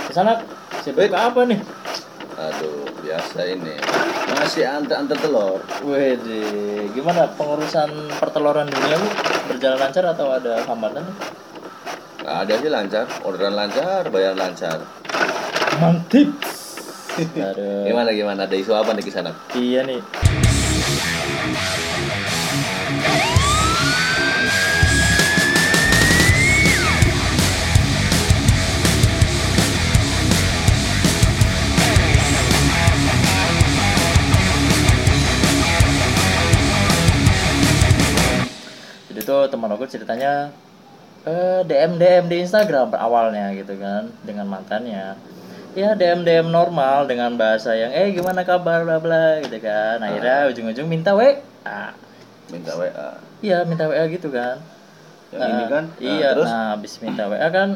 Kesana sibuk apa nih? Aduh, biasa ini. Masih antar telur. Wih, gimana pengurusan perteloran dunia lu berjalan lancar atau ada hambatan? Nggak ada sih lancar, orderan lancar, bayar lancar. Mantip. Aduh. Gimana? Ada isu apa nih di sana? Iya nih. Jadi tuh teman aku ceritanya DM di Instagram awalnya gitu kan dengan mantannya. Ya DM normal dengan bahasa yang gimana kabar bla bla gitu kan. Akhirnya ujung-ujung minta WA. Minta WA. Iya, minta WA gitu kan. Yang ini kan? Iya, terus? nah habis minta WA kan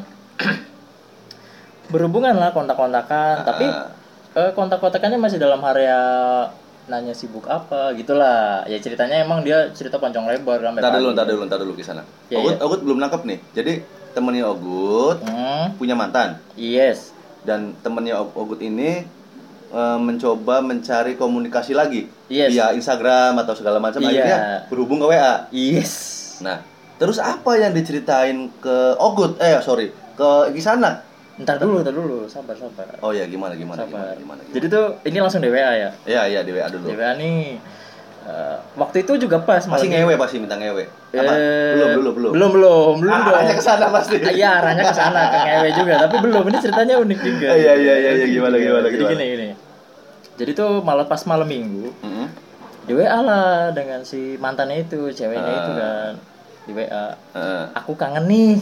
berhubungan lah kontak-kontakan, tapi kontak-kontakannya masih dalam area nanya sibuk apa gitulah. Ya ceritanya emang dia cerita panjang lebar sampai Entar dulu di sana. Ya, Ogut belum nangkep nih. Jadi temennya Ogut punya mantan. Yes. Dan temennya Ogut ini mencoba mencari komunikasi lagi Yes. via Instagram atau segala macam, akhirnya berhubung ke WA. Yes. Nah, terus apa yang diceritain ke Ogut? Ke Kisana. Ntar dulu, sabar. Oh ya, gimana? Sabar. Jadi tuh ini langsung di WA ya? Iya, di WA dulu. Di WA nih. Waktu itu juga pas masih ngewe, pasti minta ngewe. Apa? Belum dong. Arahnya ke sana pasti. Iya, arahnya ke sana, ke ngewe juga, tapi belum. Ini ceritanya unik juga. Iya, gimana? Jadi gini. Jadi tuh pas malam Minggu, di WA lah dengan si mantannya itu, ceweknya itu kan. Di WA. Aku kangen nih.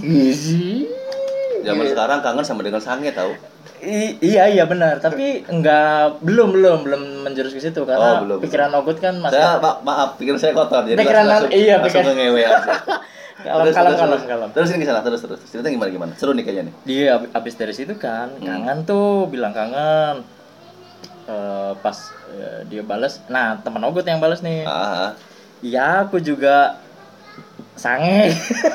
Zaman sekarang kangen sama dengan sange tahu. Iya benar, tapi belum menjurus ke situ karena pikiran Ogut kan masih. Maaf, pikiran saya kotor jadi pikiran ngewe aja. Kalem. Terus ini kesana terus. Ceritanya gimana? Seru nih kayaknya nih. Dia abis dari situ kan, kangen tuh, bilang kangen. Pas dia balas, nah teman Ogut yang balas nih. Iya, aku juga sange.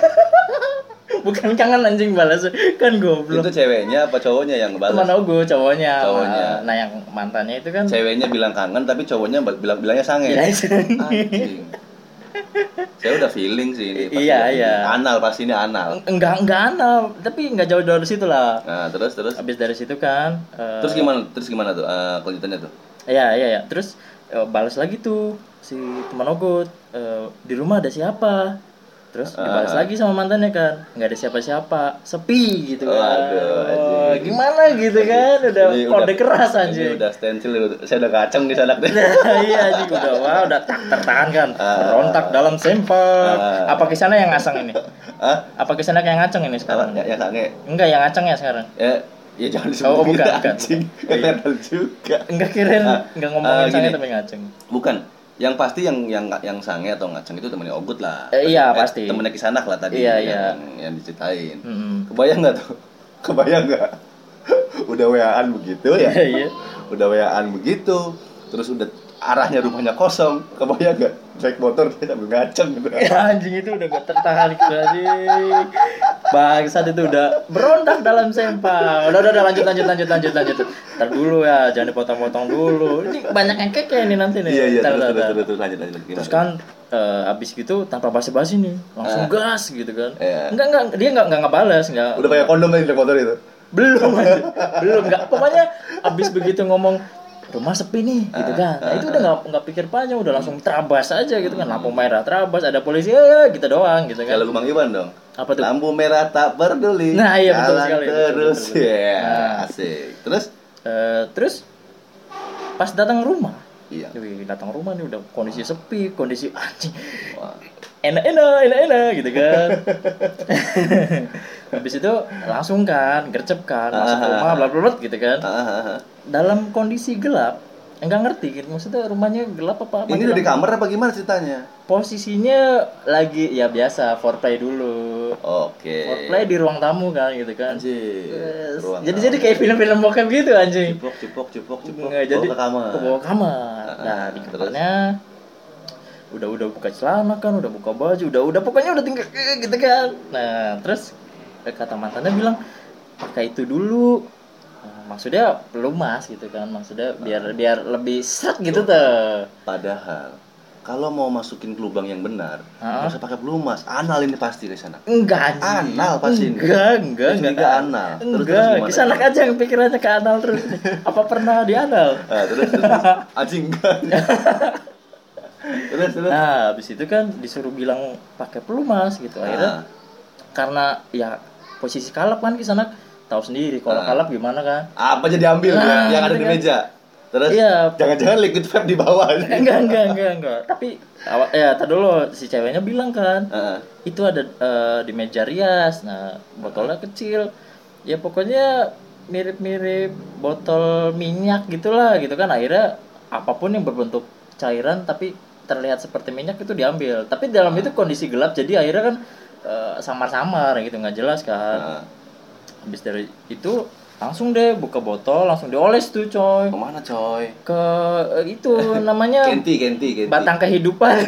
Bukan kangen anjing balas kan goblok. Itu ceweknya apa cowoknya yang ngebalas? Teman Ogut, cowoknya. Nah, yang mantannya itu kan ceweknya bilang kangen tapi cowoknya bilangnya sange. Anjing. Saya udah feeling sih ini pasti. Iya. Anal pasti ini anal. Enggak anal, tapi enggak jauh dari situ lah. Nah, terus. Habis dari situ kan. Terus gimana tuh? Kelanjutannya tuh? Iya. Terus balas lagi tuh si teman Ogut. Di rumah ada siapa? Terus dibalas lagi sama mantannya kan, nggak ada siapa-siapa, sepi gitu kan. Aduh, gimana gitu kan, udah kode keras aja. Ini udah stensil, saya udah kacang di sana. Iya anjing, udah tertahan kan, berontak dalam sempak. Apa Kisana yang ngasang ini? Apa Kisana yang ngaceng ini sekarang? Yang sange? Enggak, yang ngaceng ya sekarang. Ya jangan disebut bukan. Anjing, kelihatan juga. Enggak kirain, enggak ngomongin sange tapi ngaceng. Bukan. Yang pasti yang sange atau ngaceng itu temennya Ogut lah. Iya pasti. Temennya Kisanak lah tadi. Iya. Yang diceritain. Kebayang nggak tuh? Udah WA-an begitu ya? Iya. Udah WA-an begitu, terus udah arahnya rumahnya kosong. Kebayang nggak? Naik motor dia sambil ngaceng gitu. Ya, anjing itu udah gak tertahan lagi. Bangsat itu udah berontak dalam sempak. Udah lanjut. Ntar dulu ya, jangan dipotong-potong dulu. Ini banyak yang keke ini nanti nih. Iya, terus lanjut. Terus kan abis gitu tanpa basa-basi nih, langsung gas gitu kan. Iya. Enggak, dia enggak ngebalas, enggak. Udah kayak kondom aja di motor itu. Belum enggak. Pokoknya abis begitu ngomong rumah sepi nih gitu kan. Nah, itu udah enggak pikir panjang, udah langsung terabas aja gitu kan. Lampu merah terabas, ada polisi ya gitu doang gitu kan. Kayak lagu Bang Iwan dong. Apa tuh? Lampu merah tak peduli. Nah, iya betul sekali. Terus betul. ya, asik. Terus pas datang rumah. Iya. Datang rumah nih udah kondisi sepi, kondisi anjing. Enak gitu kan. Habis itu langsung kan gercep kan masuk ke rumah bla bla gitu kan. Dalam kondisi gelap, enggak ngerti gitu. Maksudnya rumahnya gelap apa? Ini udah di kamar apa gimana ceritanya? Posisinya lagi ya biasa foreplay dulu. Oke. Foreplay di ruang tamu kan gitu kan. Anjir. Jadi kayak film-film bokep gitu anjing. Cipok. Nggak, jadi Bawa ke kamar. Nah, di kamarnya udah buka celana kan, udah buka baju, udah pokoknya udah tinggal gitu kan. Nah, terus kata mantannya bilang, "Pakai itu dulu." maksudnya pelumas gitu kan, maksudnya biar lebih seret gitu tuh. Padahal kalau mau masukin ke lubang yang benar, nggak usah pakai pelumas. Anal ini pasti ke sana. Enggak, anal pasti. Enggak anal. Terus kesana aja yang pikirannya ke anal terus. Apa pernah di anal? Terus anjing enggak. terus. Nah, habis itu kan disuruh bilang pakai pelumas gitu. Akhirnya karena ya posisi kalap kan kesana, tahu sendiri kalau kalap gimana kan. Apa jadi ambil yang ada di meja. Terus iya, jangan-jangan liquid vape di bawah. Enggak. Tapi ya tadi dulu si ceweknya bilang kan, itu ada di meja rias. Nah, botolnya kecil. Ya pokoknya mirip-mirip botol minyak gitulah gitu kan. Akhirnya apapun yang berbentuk cairan tapi terlihat seperti minyak itu diambil. Tapi dalam itu kondisi gelap, jadi akhirnya kan samar-samar gitu, nggak jelas kan. Habis dari itu langsung deh buka botol, langsung dioles tuh coy. Kemana coy? Ke itu namanya Kenti. batang kehidupan.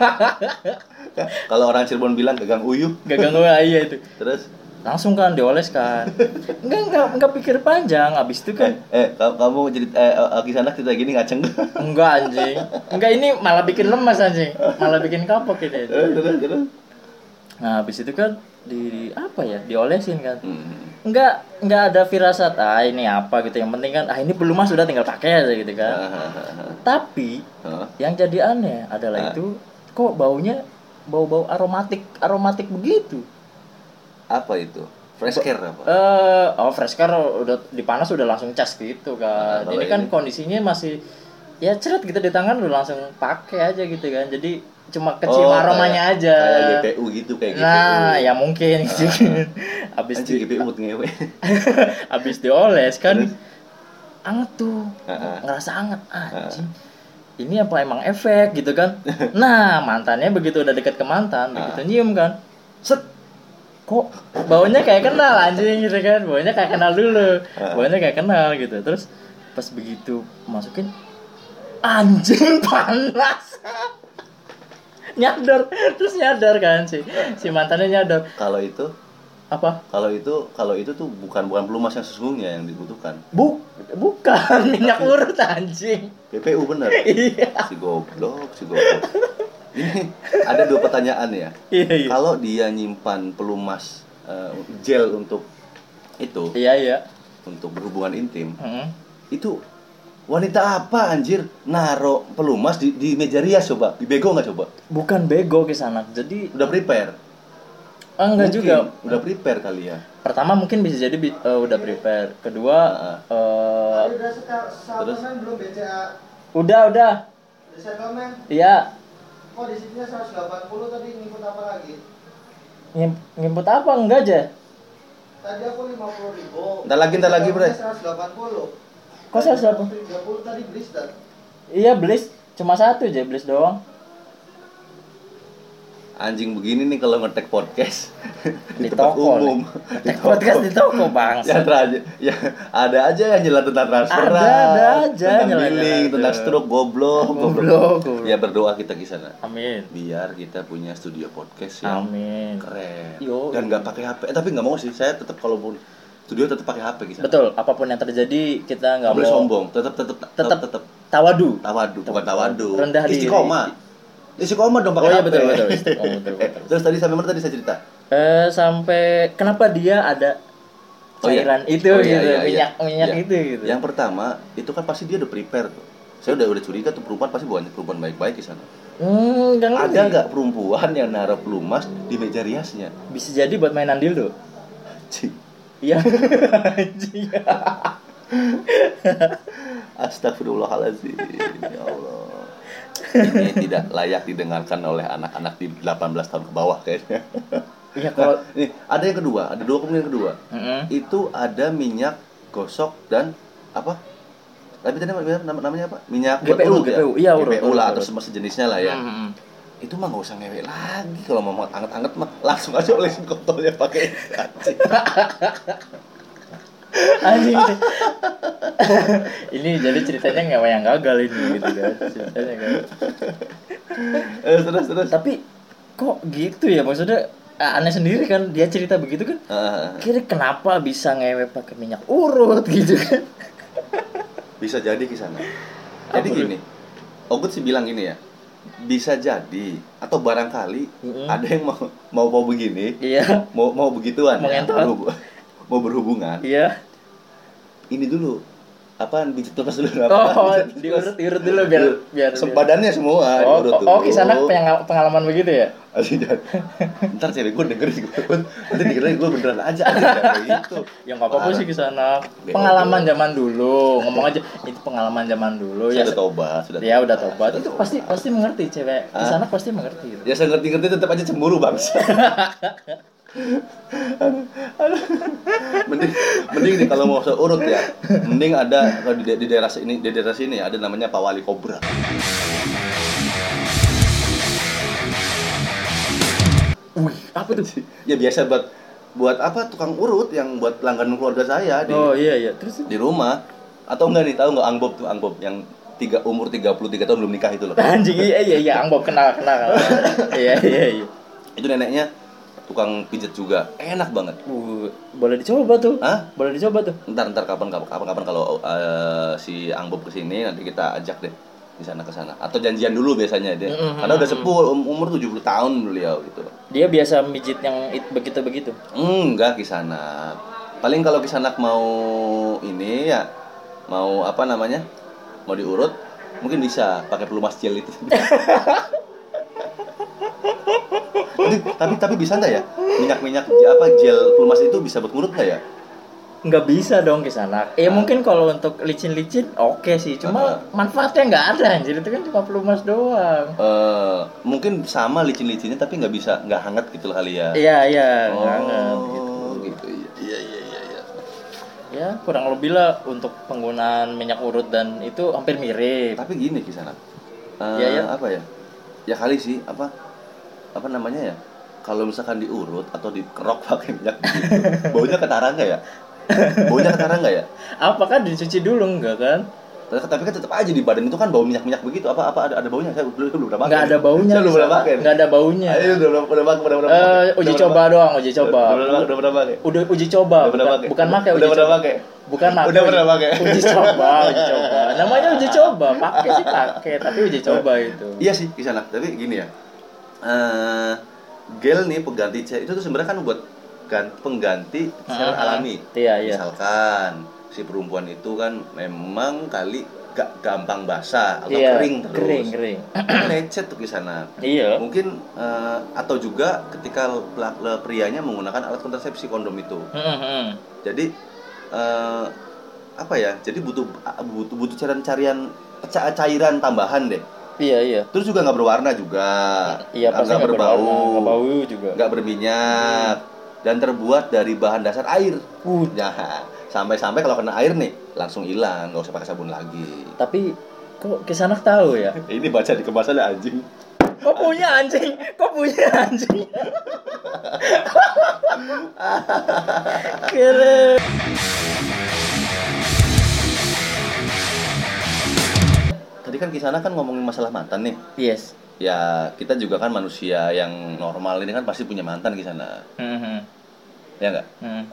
Kalau orang Cirebon bilang gagang uyuh. Gagang uyuh, iya itu. Terus langsung kan dioles kan. Enggak pikir panjang. Abis itu kan kamu jadi kisana kita gini ngaceng. Enggak anjing. Enggak, ini malah bikin lemas anjing. Malah bikin kapok ini. Terus. Nah, habis itu kan di apa ya? Diolesin kan. Enggak ada firasat ini apa gitu. Yang penting kan ini belum mas, sudah tinggal pakai aja gitu kan. Tapi yang jadi aneh adalah itu kok baunya bau aromatik begitu. Apa itu? Fresh care apa? Fresh care udah dipanas udah langsung cas gitu kan. Ini kan kondisinya masih ya ceret gitu di tangan udah langsung pakai aja gitu kan. Jadi cuma kecium aromanya aja. Kayak GPU gitu, kayak GPU. Nah, ya mungkin gitu. Abis GPU ngewe. Abis dioles kan anget tuh. Ngerasa anget anjing. Ini apa emang efek gitu kan. Nah, mantannya begitu udah deket ke mantan, begitu nyium kan. Set, kok baunya kayak kenal anjing gitu kan. Baunya kayak kenal dulu. Baunya kayak kenal gitu. Terus pas begitu masukin, anjing panas. nyadar kan si mantannya nyadar. Kalau itu apa? Kalau itu tuh bukan pelumas yang sesungguhnya yang dibutuhkan. Bukan minyak urut anjing. PPU bener. Iya. Si goblok. Ini ada 2 pertanyaan ya. Iya. Kalau dia nyimpan pelumas gel untuk itu. Iya. Untuk berhubungan intim. Itu wanita apa anjir naro pelumas di meja rias coba? Bego nggak coba? Bukan bego kesana. Jadi udah prepare. Enggak mungkin, juga. Udah prepare kali ya. Pertama mungkin bisa jadi udah prepare. Kedua terus belum BCA. Udah. Settlement. Iya. Kok di sini 180 tadi nginput apa lagi? Nginput apa enggak aja? Tadi aku 50.000. Ntar lagi bre. 180. Kok 180? 30 tadi blis dan. Iya blis, cuma satu aja blis doang. Anjing begini nih kalau ngetek podcast di tempat umum. Ngetek podcast di toko bang. Ya ada aja yang jelas tentang transferan. Ada aja tentang billing, tentang stroke, goblok. Ya berdoa kita di sana. Amin. Biar kita punya studio podcast yang keren. Dan nggak pakai HP. Tapi nggak mau sih. Saya tetap kalaupun studio tetap pakai HP di sana. Betul. Apapun yang terjadi kita nggak boleh sombong. Tetap tawadu. Bukan tawadu. Rendah diri. Istiqomah dong pakai HP. Betul. Terus tadi sampai mana tadi saya cerita? Sampai kenapa dia ada cairan itu minyak itu gitu. Yang pertama, itu kan pasti dia udah prepare tuh. Saya udah curiga tuh perempuan pasti banyak perempuan baik-baik di sana. Ada nggak perempuan yang naruh pelumas di meja riasnya? Bisa jadi buat mainan dildo. Iya. Astagfirullahaladzim. Ya Allah. Ini tidak layak didengarkan oleh anak-anak di 18 tahun ke bawah kayaknya. Iya kalau nih ada yang kedua, ada 2 kemungkinan kedua. Itu ada minyak gosok dan apa? Tapi tadi namanya apa? Minyak GPU. Iya, GPU lah atau sejenisnya lah ya. Itu mah nggak usah ngewek lagi kalau mau anget-anget mah langsung aja olesin kontolnya pakai anjing. Anjing ini. Ini jadi ceritanya ngewe yang gagal ini gitu kan. Ceritanya kan. Terus. Tapi kok gitu ya, maksudnya aneh sendiri kan dia cerita begitu kan. Kira kenapa bisa ngewe pakai minyak urut gitu kan. Bisa jadi kisana. Jadi gini, Ogut sih bilang gini ya. Bisa jadi atau barangkali ada yang mau begini. Iya. Mau begituan ya. Mau berhubungan. Iya. Ini dulu apaan pijat lepas dulu diurut dulu biar sempadannya semua diurut dulu. Kisana pengalaman begitu ya? Asli jangan. Ntar cewek gue dengerin nanti dikira gue beneran aja gitu. Ya nggak apa-apa sih Kisana. Pengalaman zaman dulu, ngomong aja itu pengalaman zaman dulu. Ya udah tobat, udah tobat. Itu pasti mengerti cewek. Kisana pasti mengerti. Gitu. Ya saya ngerti tetap aja cemburu bangsa. mending nih kalau mau seurut ya, mending ada di daerah sini ada namanya Pak Wali Kobra. Wih, apa tuh sih? Ya biasa buat apa tukang urut yang buat langganan keluarga saya di. Oh iya. Terus di rumah atau enggak nih tahu enggak Angbob yang umur 33 tahun belum nikah itu loh. Anjing iya Angbob kenal. Iya. Itu neneknya tukang pijet juga, enak banget. Boleh dicoba tuh. Hah? Boleh dicoba tuh. Ntar kapan kalau si Angbob kesini nanti kita ajak deh di sana ke sana. Atau janjian dulu biasanya deh. Karena udah sepuh umur 70 tahun beliau gitu. Dia biasa mijit yang begitu. Enggak Kisanak. Paling kalau Kisanak mau ini ya mau apa namanya? Mau diurut mungkin bisa pakai pelumas gel itu. Tapi bisa nggak ya minyak gel pelumas itu bisa buat ngurut nggak ya? Nggak bisa dong Kisanak. Mungkin kalau untuk licin oke sih, cuma manfaatnya nggak ada anjir, itu kan cuma pelumas doang. Mungkin sama licin-licinnya tapi nggak hangat gitu kali ya. Iya hangat gitu. Iya. Ya kurang lebih lah untuk penggunaan minyak urut dan itu hampir mirip. Tapi gini Kisanak. Iya. Apa ya? Ya kali sih apa namanya ya, kalau misalkan diurut atau dikerok pakai minyak gitu, baunya ketara nggak ya? Apakah dicuci dulu enggak kan? Tapi kan tetap aja di badan itu kan bau minyak begitu. Apa ada baunya? Saya belum pernah pakai. Nggak ada baunya. Saya belum pernah pakai. Nggak ada baunya. Ayo udah pakai. Uji coba doang. Udah pernah pakai. Udah uji coba. Bukan pakai. Udah pernah pakai. Bukan pakai. Udah pernah pakai. Uji coba. Namanya uji coba. Pakai, tapi uji coba itu. Iya sih, Kisanak. Tapi gini ya. Gel nih pengganti cairan itu tuh sebenarnya kan buat pengganti cairan alami. Iya. Misalkan si perempuan itu kan memang kali gak gampang basah atau kering terus. Kering. Lecet tuh Kisanak. Iya. Mungkin atau juga ketika prianya menggunakan alat kontrasepsi kondom itu. Jadi apa ya? Jadi butuh cairan tambahan deh. Iya. Terus juga nggak berwarna juga. Iya, pasti nggak berbau. Nggak bau juga. Nggak berminyak. Dan terbuat dari bahan dasar air. Ya, sampai kalau kena air nih langsung hilang, nggak usah pakai sabun lagi. Tapi kok Kisanak tahu ya? Ini baca di kemasan anjing. Kok punya anjing? Keren. Tadi kan Kisanak kan ngomongin masalah mantan nih. Yes. Ya kita juga kan manusia yang normal ini kan pasti punya mantan Kisanak. Ya nggak?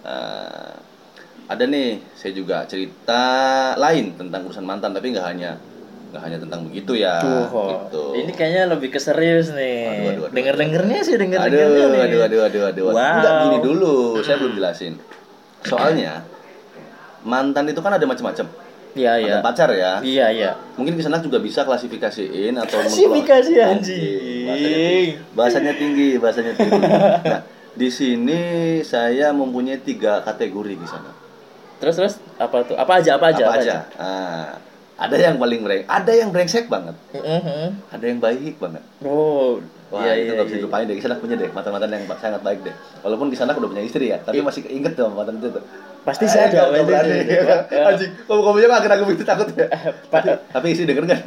Ada nih, saya juga cerita lain tentang urusan mantan, tapi nggak hanya tentang begitu ya. Gitu. Ini kayaknya lebih ke serius nih. Aduh. Dengernya sih. Aduh. Wow. Enggak, gini dulu, saya belum jelasin. Soalnya mantan itu kan ada macam-macam. Iya. Ada pacar ya. Iya. Mungkin Kisanak juga bisa klasifikasiin atau klasifikasi anjing. Bahasanya tinggi. Nah, di sini saya mempunyai 3 kategori di sana. Terus apa tuh? Apa aja? Nah, ada yang paling ada yang brengsek banget. Ada yang baik banget. Oh, wah, itu nggak bisa dilupain deh. Kisanak punya deh mantan yang sangat baik deh. Walaupun Kisanak udah punya istri ya, tapi masih keinget tuh mantan itu tuh. Pasti saya ada. Anjing, kamu mah akhirnya aku begitu takut ya. Tapi isi denger nggak?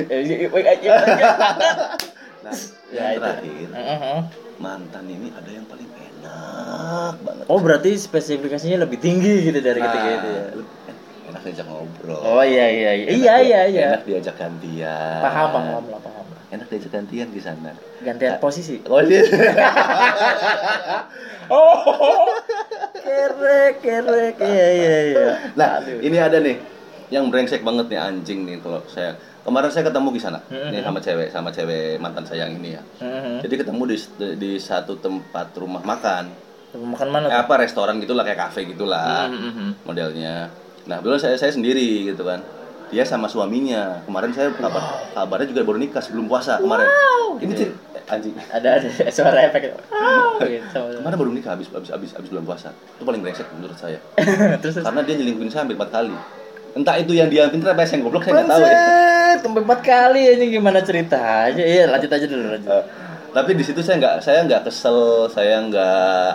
Nah, yang terakhir, mantan ini ada yang paling enak banget. Oh, berarti spesifikasinya lebih tinggi gitu dari ketiga itu ya. Enak diajak ngobrol. Oh iya. Enak diajak gantian. Paham. enak diajak gantian di sana. Gantian posisi. Oh iya. Oh, kerek, iya. Nah, ini ada nih yang brengsek banget nih anjing nih kalau saya. Kemarin saya ketemu di sana, nih sama cewek mantan saya yang ini ya. Jadi ketemu di satu tempat rumah makan. Makan mana? Apa restoran gitulah kayak kafe gitulah modelnya. Nah, dulu saya sendiri gitu kan. Dia sama suaminya. Kemarin saya kabarnya juga baru nikah sebelum puasa kemarin. Ini anjing. Ada suara efek. Gitu. Kemarin baru nikah habis bulan puasa. Itu paling brengsek menurut saya. Terus. Karena dia nyelingkuhin saya hampir 4 kali. Entah itu yang dia pintar apa yang goblok saya enggak tahu ya. Sampai 4 kali ini gimana ceritanya? Iya, lanjut aja dulu. Tapi di situ saya nggak kesel, saya nggak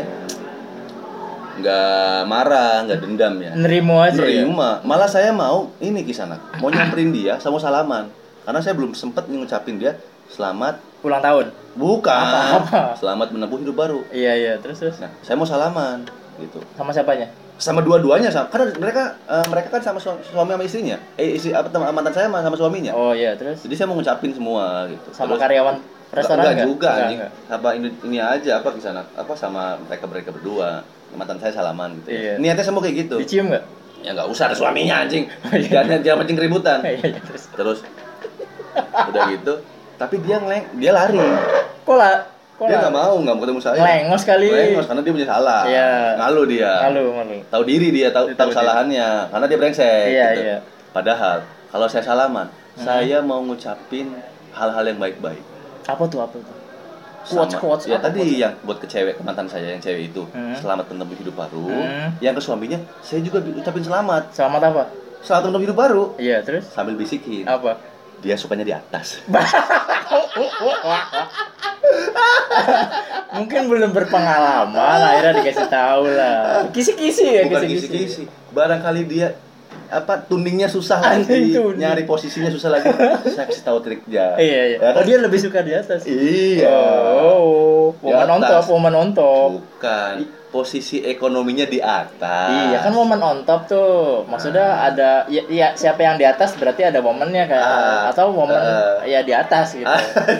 nggak marah, nggak dendam ya. Nerima aja. Nerima. Ya? Malah saya mau ini Kisana, mau nyamperin dia sama salaman. Karena saya belum sempat ngucapin dia selamat ulang tahun. Bukan. Apa? Selamat menempuh hidup baru. Iya, terus. Nah, saya mau salaman gitu. Sama siapanya? Sama dua-duanya sama. Karena mereka kan sama suami sama istrinya. Mantan saya sama suaminya. Oh iya, terus. Jadi saya mau ngucapin semua gitu. Sama terus, karyawan restoran enggak juga anjing. Apa ini aja apa Kisana? Apa sama mereka berdua. Mantan saya salaman gitu. Iya. Niatnya saya mau kayak gitu. Dicium enggak? Ya enggak usah, ada suaminya anjing. Jangan mancing keributan. Iya, terus udah gitu, tapi dia lari. Kok dia nggak mau ketemu saya. Lengos kali. Lengos karena dia punya salah. Iya. Ngalu dia. Ngalu. Tahu diri dia, tahu kesalahannya. Karena dia brengsek. Iya, gitu. Iya. Padahal kalau saya salaman, saya mau ngucapin hal-hal yang baik-baik. Apa tuh? Quotes ya tadi quotes? Yang buat ke mantan saya yang cewek itu, selamat menempuh hidup baru. Yang ke suaminya, saya juga ucapin selamat. Selamat apa? Selamat menempuh hidup baru. Iya, terus sambil bisikin. Apa? Dia sukanya di atas. Mungkin belum berpengalaman, akhirnya dikasih tahu lah. Kisi-kisi ya, bukan kisi-kisi. Barangkali dia tuningnya susah lagi, nyari posisinya susah lagi. Saya kasih tahu triknya. Iya. Ya kan? Oh, dia lebih suka di atas. Iya. Oh, woman on top. Bukan. Posisi ekonominya di atas. Iya, kan woman on top tuh. Maksudnya ada ya siapa yang di atas berarti ada womannya kayak atau woman ya di atas gitu.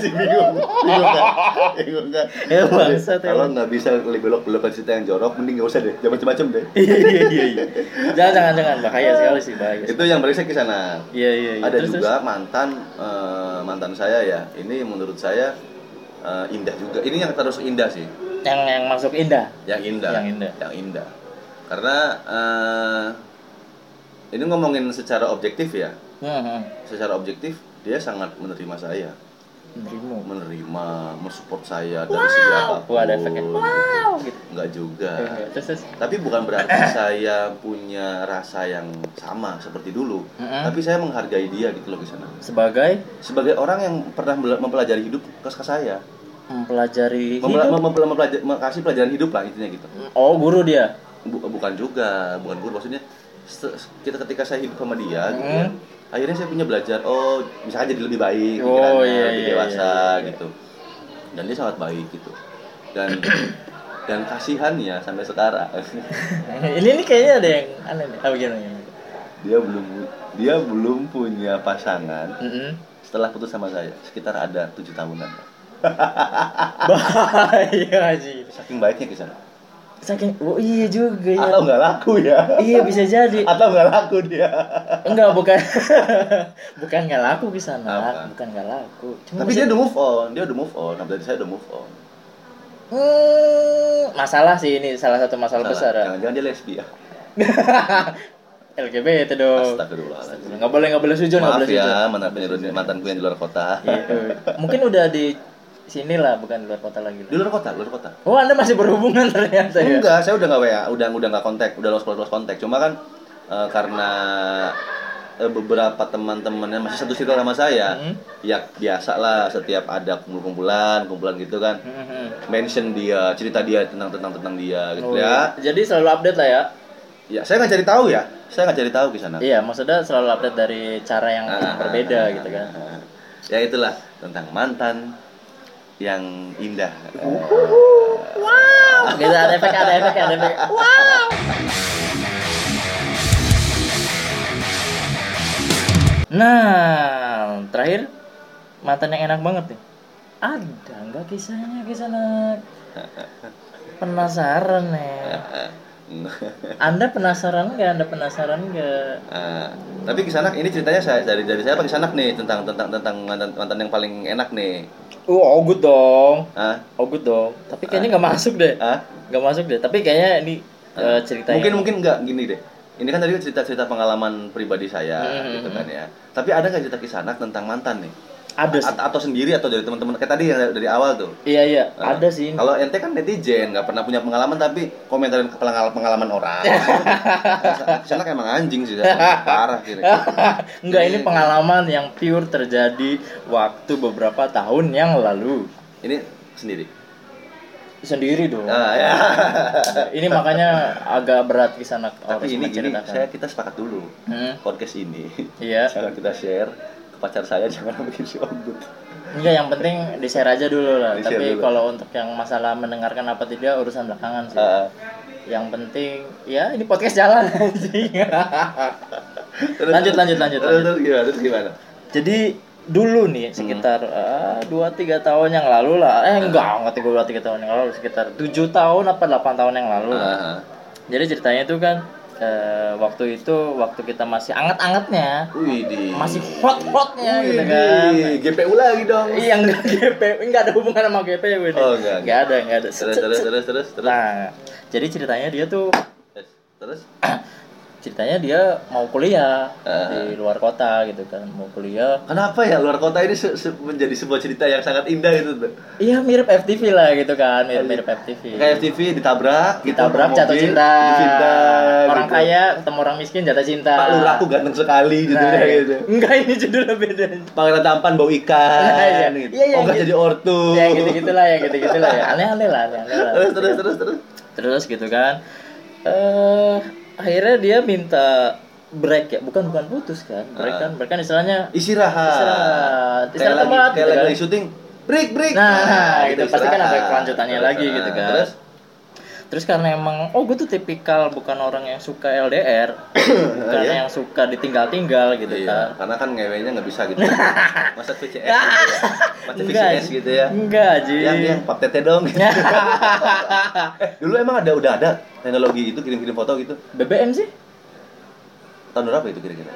Bingung kan? Ya bangsa tuh. Kalau nggak bisa belok-belok cerita yang jorok, mending nggak usah deh, jangan macam-macam deh. Iya. Jangan bahaya sekali sih, bahaya. Itu yang brengsek di sana. Iya. Ada juga mantan saya ya. Ini menurut saya indah juga. Ini yang terus indah sih. Yang masuk indah. Yang indah. Karena ini ngomongin secara objektif ya. Secara objektif dia sangat menerima saya. Menerima, mensupport saya dari segi apapun. Ada efeknya. Gitu. Enggak juga. Terus. Tapi bukan berarti saya punya rasa yang sama seperti dulu. Tapi saya menghargai dia gitu loh di sana. Sebagai orang yang pernah mempelajari hidup ke saya. Kasih pelajaran hidup lah intinya gitu. Oh, guru dia? Bukan guru, maksudnya ketika saya hidup sama dia gitu ya, akhirnya saya punya belajar misalnya jadi lebih baik pikirannya, lebih dewasa gitu. Dan dia sangat baik gitu. Dan kasihannya sampai sekarang. ini kayaknya ada yang aneh nih. Gimana? Dia belum punya pasangan. Setelah putus sama saya sekitar ada 7 tahunan. Bahaya sih. Saking baiknya ke sana. Iya juga ya. Atau nggak laku ya? Iya bisa jadi. Atau nggak laku dia? Enggak, bukan nggak laku di sana. Bukan nggak laku. Tapi dia udah move on. Berarti saya udah move on. Masalah sih ini salah satu masalah besar. Jangan-jangan dia lesbi ya? LGBT dong. Astagfirullahaladzim. Nggak boleh sujud. Maaf ya, mantanku yang di luar kota. Mungkin udah di sini lah, bukan di luar kota lagi. Di luar kota. Oh, Anda masih berhubungan ternyata ya? Enggak, saya udah nggak WA, udah nggak kontak, udah lost kontak. Cuma kan karena beberapa teman-temannya masih satu circle sama saya, ya biasa lah setiap ada kumpulan gitu kan, mention dia, cerita dia tentang dia gitu ya. Jadi selalu update lah ya? Ya, saya nggak cari tahu di sana. Iya, maksudnya selalu update dari cara yang berbeda gitu kan. Ya itulah tentang mantan yang indah. Wow. Gitu ada efek. Wow. Nah, terakhir mantan yang enak banget nih. Ada nggak kisahnya Kisanak? Penasaran nih. Anda penasaran nggak? Tapi Kisanak ini ceritanya dari saya apa Kisanak nih tentang mantan yang paling enak nih. Ogut dong. Ogut dong. Tapi kayaknya nggak masuk deh. Nggak masuk deh. Tapi kayaknya ini ceritanya. Mungkin nggak gini deh. Ini kan tadi cerita pengalaman pribadi saya gitu kan ya. Tapi ada nggak cerita Kisanak tentang mantan nih? Ada sih. Atau sendiri atau dari teman-teman kayak tadi yang dari awal tuh. Iya, ada sih. Kalau ente kan netizen, nggak pernah punya pengalaman tapi komentarin pengalaman orang. Sana emang anjing sih, parah kira. Enggak, ini pengalaman yang pure terjadi waktu beberapa tahun yang lalu. Ini sendiri dong. Ya. Ini makanya agak berat Kisanak. Tapi ini kita sepakat dulu. Podcast ini. Iya. Sekarang kita share. Pacar saya jangan bikin si Ogut. Enggak, yang penting di-share aja dulu lah. Tapi kalau untuk yang masalah mendengarkan apa tidak urusan belakangan sih. Yang penting ya ini podcast jalan anjing. Lanjut. Terus gimana? Jadi dulu nih sekitar 2-3 tahun yang lalu lah. Enggak 2-3 tahun yang lalu, sekitar 7 tahun apa 8 tahun yang lalu lah. Jadi ceritanya itu kan waktu kita masih anget-angetnya, masih hot-hotnya gitu kan. GPU lagi dong. Iya, enggak GPU, enggak ada hubungan sama GPU ini. Enggak ada. Terus. Nah, jadi ceritanya dia tuh terus ceritanya dia mau kuliah di luar kota gitu kan, mau kuliah. Kenapa ya luar kota ini menjadi sebuah cerita yang sangat indah itu tuh? Iya, mirip FTV lah gitu kan, mirip FTV. Kayak FTV ditabrak jatuh cinta. Orang gitu. kaya ketemu orang miskin jatuh cinta. Pak Lurah tuh ganteng sekali judulnya gitu. Enggak, ini judulnya beda. Pangeran tampan bau ikan gitu. Enggak jadi ortu. Ya gitu-gitulah ya. Aneh-aneh lah. Terus gitu kan. Akhirnya dia minta break ya, bukan putus kan, break kan istilahnya istirahat tempat kayak gitu lagi syuting break nah gitu pasti kan ada kelanjutannya lagi gitu kan. Terus karena emang gue tuh tipikal bukan orang yang suka LDR, bukan yang suka ditinggal-tinggal gitu kan. Karena kan ngewenya nggak bisa gitu. Masa VCS gitu ya. Masa VCS gitu ya. Enggak, Ji. Yang pap tete dong. Dulu emang udah ada teknologi itu kirim-kirim foto gitu. BBM sih. Tahun berapa itu kira-kira?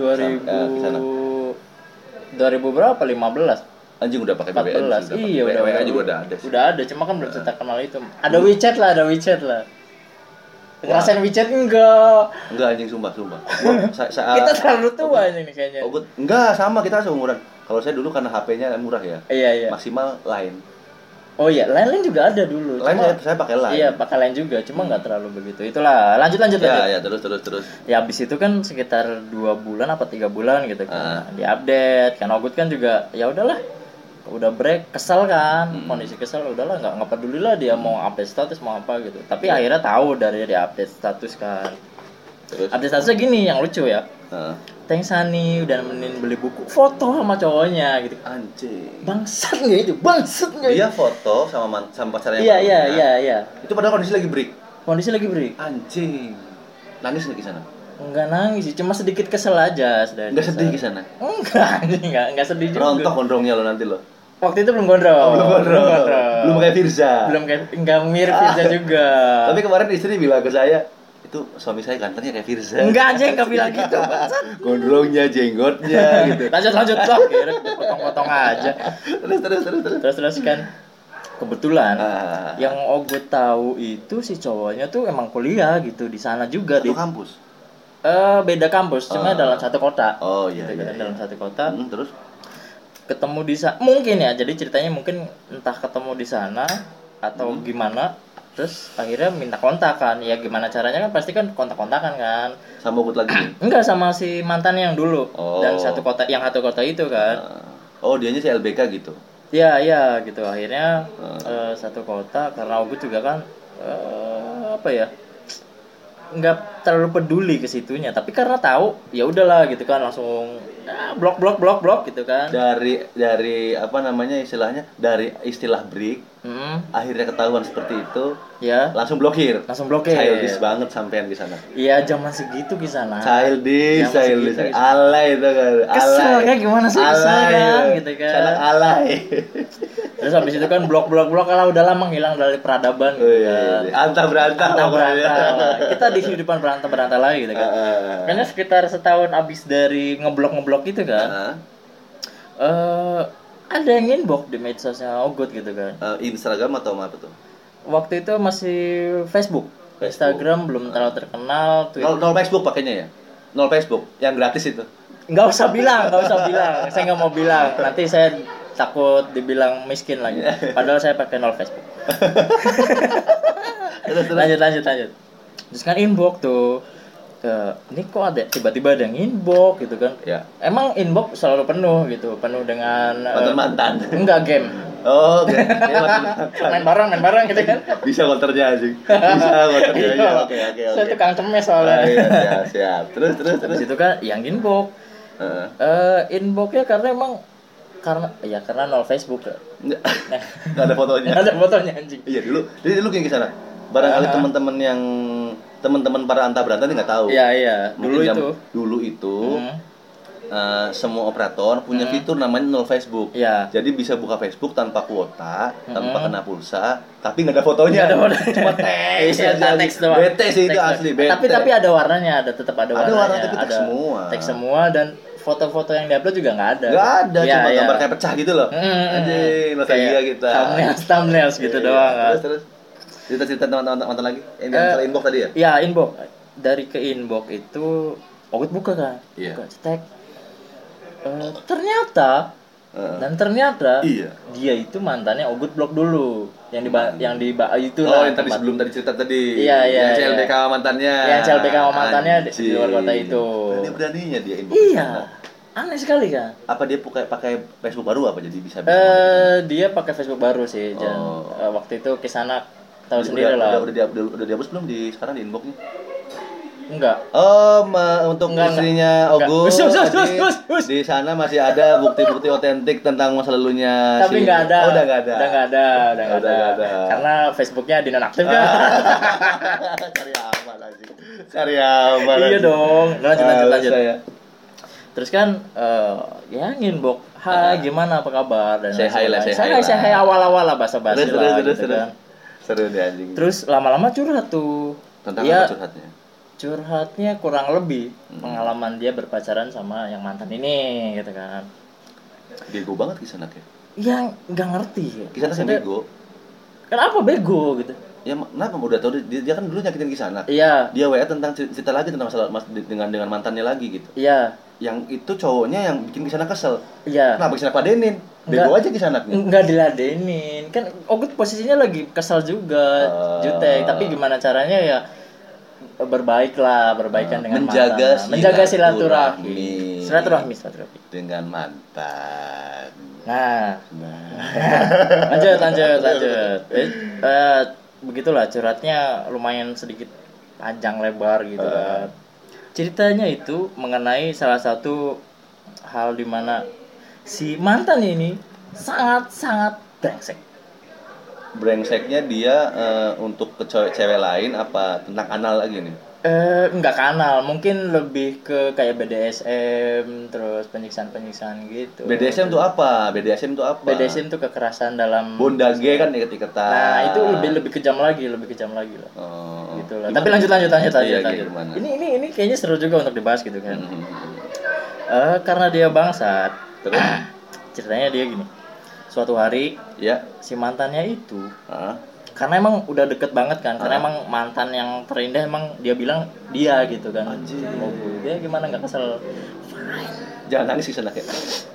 2000 berapa? 15. Anjing udah pakai BBM. Iya, WA juga udah ada sih. Udah ada, cuma kan belum terkenal itu. Ada WeChat lah. Ngerasain WeChat enggak anjing sumpah. Kita terlalu tua anjing kayaknya. Enggak, sama kita seumuran. Kalau saya dulu karena HP-nya murah ya. Iya. Maksimal Line. Oh iya, Line juga ada dulu. Line saya pakai Line. Iya, pakai Line juga, cuma enggak terlalu begitu. Itulah, lanjut. Ya, terus. Ya habis itu kan sekitar 2 bulan apa 3 bulan gitu kan. Di-update. Kan Ogut kan juga ya udahlah. Udah break, kesel kan, kondisi kesel, udahlah nggak peduli lah dia mau update status mau apa gitu. Tapi akhirnya tahu dari dia update status kan. Terus? Update statusnya gini yang lucu ya. Thanks Sunny udah nemenin beli buku, foto sama cowoknya gitu. Anjing. Bangsat nggak itu? Dia foto sama pacarnya. Iya. Itu padahal kondisi lagi break. Anjing. Nangis nggak di sana? Enggak nangis sih, cuma sedikit kesel aja. Enggak sedih di sana? Enggak sedih juga. Rontok gondrongnya lo nanti lo. Waktu itu belum gondrong. Belum kayak Firza. Enggak mirip Firza juga. Tapi kemarin istri bilang ke saya, itu suami saya gantengnya kayak Firza. Enggak bilang gitu. Gondrongnya, jenggotnya gitu. Lanjut loh, kira potong-potong aja. Terus kan. Kebetulan yang gue tahu itu si cowoknya tuh emang kuliah gitu di sana juga di kampus. Beda kampus, cuma dalam satu kota. Oh iya. Dalam satu kota. Terus ketemu di sana mungkin ya, jadi ceritanya mungkin entah ketemu di sana atau gimana, terus akhirnya minta kontak kan. Ya gimana caranya kan, pasti kan kontak-kontakan kan. Sama Ogut lagi? Enggak, sama si mantannya yang dulu. Dan satu kota itu kan. Dianya si LBK gitu. Iya gitu. Akhirnya satu kota, karena Ogut juga kan apa ya, nggak terlalu peduli ke situnya, tapi karena tahu ya udahlah gitu kan, langsung blok gitu kan. Dari apa namanya istilahnya, dari istilah break akhirnya ketahuan seperti itu, ya langsung blokir. Childish banget sampean di sana. Iya, zaman segitu di sana. Childish. Alay itu kan. Kesel kan, gimana sih kesel kan gitu kan. Sangat alay. Terus habis itu kan blok kalau udah lama hilang dari peradaban gitu kan. Antah berantah. Kita di kehidupan berantah lagi gitu kan. Karena sekitar setahun abis dari ngeblok gitu kan. Ada yang inbox di medsosnya Ogut gitu kan. Instagram atau apa tuh? Waktu itu masih Facebook. Instagram belum terlalu terkenal. Nol Facebook pakainya ya? Nol Facebook, yang gratis itu? Nggak usah bilang. Saya nggak mau bilang. Nanti saya takut dibilang miskin lagi. Padahal saya pakai nol Facebook. Lanjut. Terus kan inbox tuh. Ini kok ada tiba-tiba ada yang inbox gitu kan. Ya. Emang inbox selalu penuh gitu, penuh dengan mantan. Enggak, game. Oh, game. main bareng gitu kan. Bisa konternya anjing. Oke. Saya tukang cemes soalnya. Iya, siap. Terus. Itu kan yang inbox. Inboxnya karena nol Facebook. Enggak ada fotonya. Enggak ada fotonya anjing. Iya, dulu kayak sana. Barangkali teman-teman para antah berantah nggak tahu. Iya. Dulu itu semua operator punya fitur namanya nol Facebook. Iya. Jadi bisa buka Facebook tanpa kuota, tanpa kena pulsa, tapi nggak ada fotonya. Cuma teks doang. Bete sih itu asli. Bete. Tapi ada warnanya, tetap ada warnanya. Ada warna tapi teks semua. Dan foto-foto yang diupload juga nggak ada. Nggak ada, cuma gambar kayak pecah gitu loh. Anjing, nostalgia kita. Thumbnails gitu doang. Terus. Cerita mantan lagi. Yang inbox tadi ya? Iya, inbox. Dari ke inbox itu Ogut buka kan? Iya. Buka cetek. Ternyata iya. Dia itu mantannya Ogut blok dulu. Yang di itu lah. Yang tadi sebelum tadi cerita tadi. Iya. Yang CLBK mantannya. Yang CLBK mantannya di luar kota itu. Beraninya dia inbox. Iya. Aneh sekali kan? Apa dia pakai Facebook baru apa jadi bisa? Dia pakai Facebook baru sih. Waktu itu kesana tahu sendiri lah. Udah dihapus belum sekarang di inboxnya? Enggak. Untuk istrinya Ogut. Di sana masih ada bukti-bukti otentik tentang masa lalunya. Tapi enggak ada. Udah enggak ada. Karena Facebooknya dinonaktifkan. Cari aman. Iya dong. Lanjut. Terus kan inbox, "Hai, gimana apa kabar?" Dan say hi awal-awal lah basa-basi lah gitu kan. Seru deh anjing. Terus lama-lama curhat tuh. Tentang apa curhatnya? Curhatnya kurang lebih pengalaman dia berpacaran sama yang mantan ini gitu kan. Bego banget Kisanak ya? Yang nggak ngerti ya. Kisanak yang bego. Kenapa bego gitu? Ya kenapa udah tahu dia kan dulu nyakitin Kisanak. Iya. Dia WA tentang cerita lagi tentang masalah dengan mantannya lagi gitu. Iya. Yang itu cowoknya yang bikin Kisanak kesel. Iya. Kenapa Kisanak ladenin? Bego aja Kisanaknya. Enggak diladenin. Kan Ogut posisinya lagi kesel juga, jutek. Tapi gimana caranya ya berbaikan dengan menjaga silaturahmi dengan mantan. Nah. lanjut. Begitulah curhatnya lumayan sedikit panjang lebar gitu kan. Ceritanya itu mengenai salah satu hal di mana si mantan ini sangat brengsek. Brengseknya dia untuk ke cewek lain apa tentang anal lagi nih? Enggak kanal, mungkin lebih ke kayak BDSM, terus penyiksaan gitu. BDSM itu apa? BDSM itu kekerasan dalam bondage kan iket-iketan. Nah, itu lebih kejam lagi lah. Gitu lah. Tapi lanjut. Ini kayaknya seru juga untuk dibahas gitu kan. Karena dia bangsat. Terus ceritanya dia gini. Suatu hari, si mantannya itu karena emang udah deket banget kan, karena emang mantan yang terindah emang dia bilang dia gitu kan. Dia gimana nggak kesel? Jangan nangis Kisanak ya.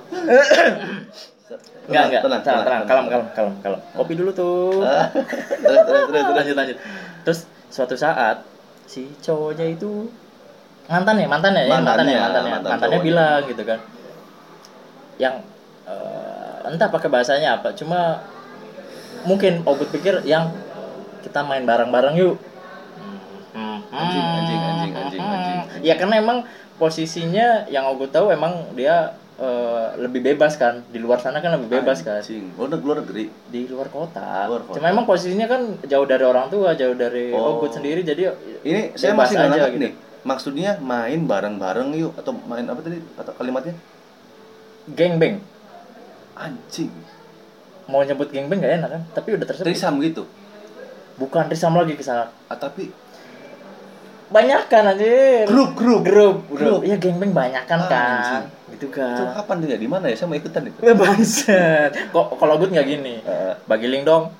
Enggak. Tenang. Kalem. Kopi dulu tuh. Terus. Lanjut. Terus suatu saat si cowoknya itu mantannya bilang gitu kan. Yang entah pakai bahasanya apa, cuma mungkin Ogut pikir yang kita main bareng-bareng yuk. Anjing. anjing. Ya karena emang posisinya yang aku tahu emang dia lebih bebas kan, di luar sana kan lebih bebas kan. Luar negeri, di luar kota. Cuma emang posisinya kan jauh dari orang tua, jauh dari Ogut sendiri, jadi ini saya masih nggak ngerti gitu nih. Maksudnya main bareng-bareng yuk atau main apa tadi kata kalimatnya? Gangbang. Anjing. Mau nyebut gangbang nggak enak kan? Tapi udah tersebut. Trisam gitu. Bukan trisam lagi kesana. Tapi banyak kan anjir. Grup. Iya gangbang banyak kan kan. Gitu kan. Itu kapan dia? Di mana ya? Saya mau ikutan itu. Bangset. Kok kalau gue nggak gini. Bagi link dong.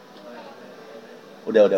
Udah.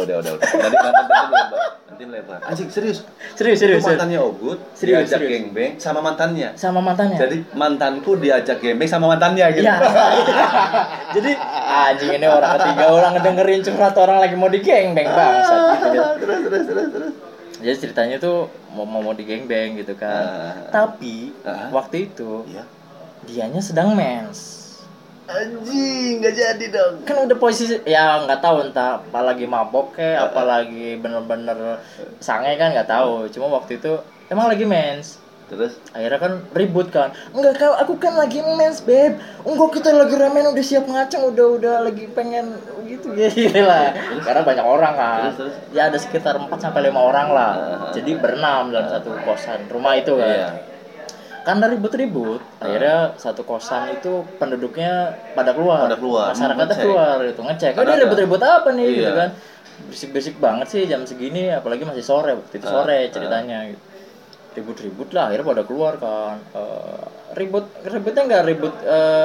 Nanti melebar. Anjing serius. Mantannya Ogut diajak gangbang sama mantannya. Jadi mantanku diajak gangbang sama mantannya gitu. Iya. Jadi anjing ini orang ketiga orang ngedengerin curhat orang lagi mau di gangbang bangsat gitu. Terus. Jadi ceritanya tuh mau di gangbang gitu kan. Tapi waktu itu dianya sedang mens. Anjing, nggak jadi dong. Kan udah posisi ya nggak tahu entah apalagi mabok kayak apalagi bener-bener sange kan nggak tahu. Cuma waktu itu emang lagi mens. Terus akhirnya kan ribut kan. Enggak kau, aku kan lagi mens, beb. Enggak kita lagi ramen udah siap ngaceng, udah lagi pengen gitu lah. Karena banyak orang kan. Terus. Ya ada sekitar 4 sampai 5 orang lah. Jadi berenam dalam satu kosan rumah itu kan. Iya. Karena ribut-ribut, akhirnya satu kosan itu penduduknya pada keluar. Masyarakatnya keluar itu ngecek. Ini ribut-ribut apa nih gitu kan. Berisik-berisik banget sih jam segini, apalagi masih sore waktu itu sore ceritanya gitu. Ribut-ribut lah akhirnya pada keluar kan. Ributnya nggak ribut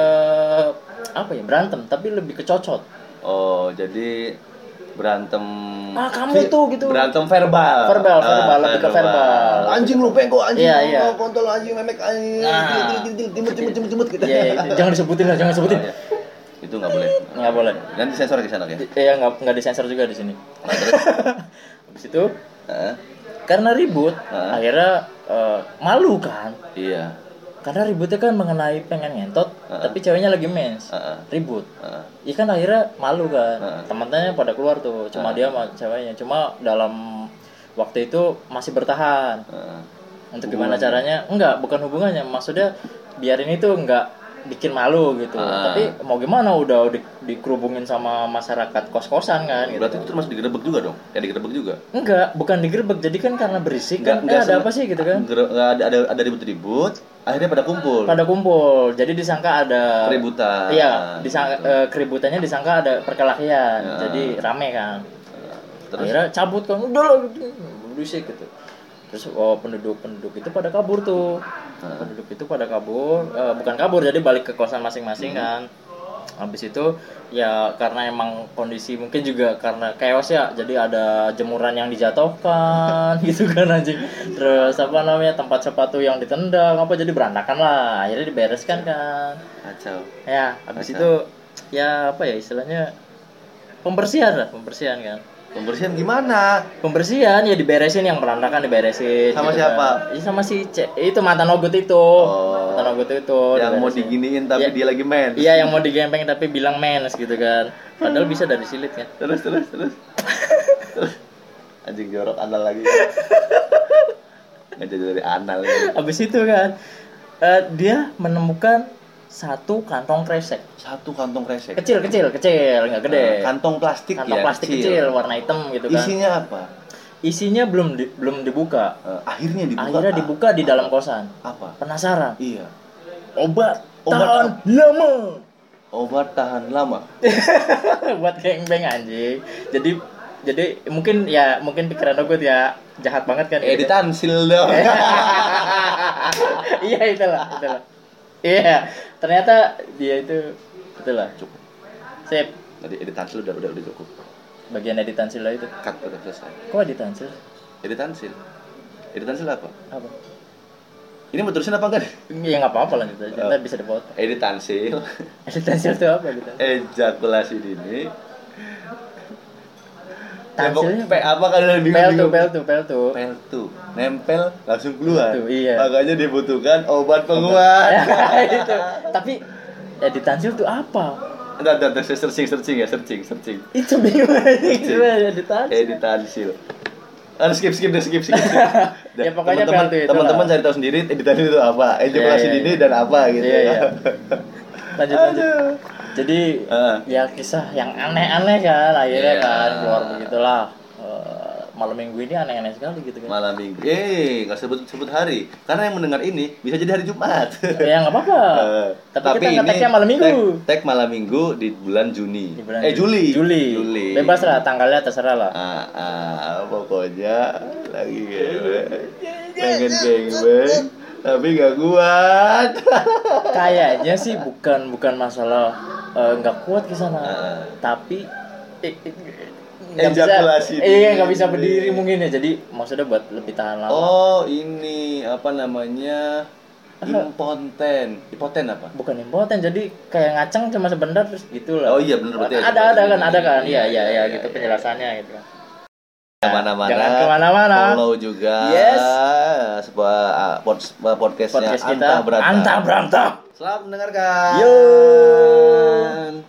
apa ya, berantem, tapi lebih kecocot. Oh, jadi berantem kamu tuh gitu. Berantem verbal lebih ke verbal. Anjing lu bengkok anjing. Iya. Kontol anjing memek anjing. Timut. Gitu. Iya. Jangan disebutin. Itu enggak boleh. Nanti sensor ke sana ya. Iya, enggak disensor juga di sini. Nah, terus habis itu karena ribut akhirnya malu kan. Iya. Karena ributnya kan mengenai pengen ngentot, tapi ceweknya lagi mens, ribut. Iya kan akhirnya malu kan. Teman-temannya pada keluar tuh, cuma dia sama ceweknya. Cuma dalam waktu itu masih bertahan. Untuk gimana caranya? Enggak, bukan hubungannya. Maksudnya biarin itu enggak bikin malu gitu. Tapi mau gimana udah dikerubungin sama masyarakat kos-kosan kan gitu. Berarti itu termasuk digerebek juga dong? Ya digerebek juga? Enggak, bukan digerebek. Jadi kan karena berisik kan ada apa sih gitu kan? Ada ribut-ribut, akhirnya pada kumpul. Jadi disangka ada keributan. Iya, keributannya disangka ada perkelahian. Jadi rame kan. Terus akhirnya cabut kan. Udah lah gitu. Berisik gitu. Terus penduduk itu pada kabur tuh. Penduduk itu pada kabur, bukan kabur, jadi balik ke kosan masing-masing kan. Habis itu ya karena emang kondisi mungkin juga karena chaos ya, jadi ada jemuran yang dijatuhkan gitu kan anjing. Terus apa namanya, tempat sepatu yang ditendang apa, jadi berantakan lah. Akhirnya dibereskan kan. Kacau. Ya, habis itu ya apa ya istilahnya, pembersihan kan. Pembersihan gimana? Pembersihan ya diberesin, yang berantakan diberesin. Sama gitu siapa? Kan. Ya sama si itu mantan Ogut itu. Mantan Ogut itu. Yang diberesin. Mau diginiin tapi dia lagi mens. Iya, yang mau digempeng tapi bilang mens gitu kan. Padahal bisa dari silit kan. Terus. Anjing jorok anal lagi. Nggak jadi dari anal lagi. Habis itu kan dia menemukan satu kantong kresek. Kecil, nggak gede. Kantong plastik kecil, warna hitam gitu kan. Isinya apa? Isinya belum dibuka. Akhirnya dibuka di dalam kosan. Apa? Penasaran. Iya. Obat tahan lama. Obat tahan lama. Buat gangbang anjing. Jadi mungkin pikiran Ogut ya jahat banget kan. Editansil dong. Iya itulah. Iya, ternyata dia itu itulah cukup. Sip. Tadi editansil udah cukup. Bagian editansil lah itu. Cut udah selesai. Kok editansil? Editansil apa? Apa? Ini mau terusin apa enggak? Ya enggak apa-apa, lanjut aja. Ntar bisa dipotong. Editansil itu apa gitu? Ejakulasi dini. Tansilnya apa kan bingung. Pel tuh. Nempel langsung keluar. Iya. Makanya dibutuhkan obat penguat. Itu. Tapi editansil tuh apa? Entar searching. Itu bingung aja. Editansil. Skip. Ya pokoknya teman-teman cari tahu sendiri editan itu apa, ejakulasi dini dan apa gitu ya. Lanjut. Jadi ya kisah yang aneh-aneh kan akhirnya kan keluar begitulah. Malam minggu ini aneh-aneh sekali gitu kan. Malam minggu. Nggak sebut hari. Karena yang mendengar ini bisa jadi hari Jumat. Ya nggak apa-apa. Tapi kita ngeteknya malam minggu. Tag malam minggu di bulan Juni. Juli. Bebas lah tanggalnya terserah lah. Pokoknya lagi pengen gangbang tapi nggak kuat. Kayaknya sih bukan masalah nggak kuat ke sana. Tapi nggak bisa berdiri mungkin ya, jadi maksudnya buat lebih tahan lama. Ini apa namanya, impoten apa? Bukan impoten, jadi kayak ngaceng cuma sebentar terus gitulah. Iya benar berarti ada kan iya gitu penjelasannya gitu kan. Jangan kemana-mana. Follow juga sebuah podcastnya kita Antah Berantah. Selamat mendengarkan. Yo.